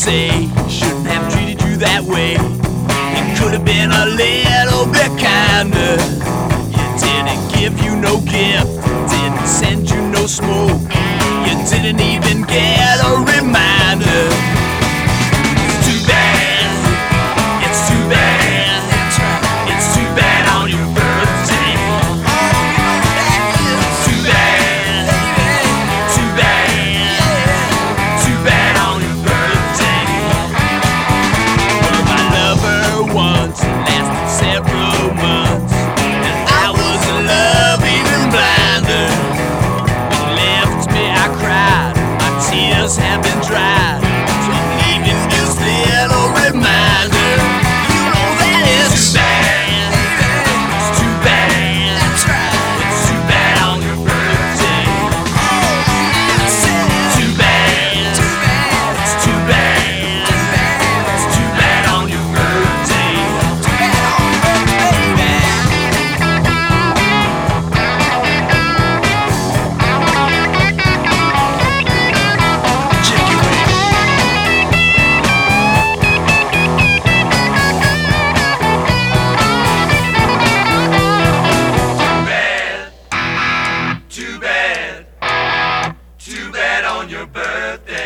say shouldn't have treated you that way. It could have been a little bit kinder. He didn't give you no gift, didn't send you no smoke. You didn't even get a reminder. It's too bad, it's too bad, it's too bad on your birthday. Too bad, too bad, too bad on your birthday. Well, my lover once lasted several months, and I was in love even blinder. When he left me I cried, my tears have been dried. So I'm leaving this little reminder. You know that it's too bad, it's too bad, it's too bad on your birthday. Too bad, it's too bad, it's too bad on your birthday. Check your weight. Too bad, too bad on your birthday.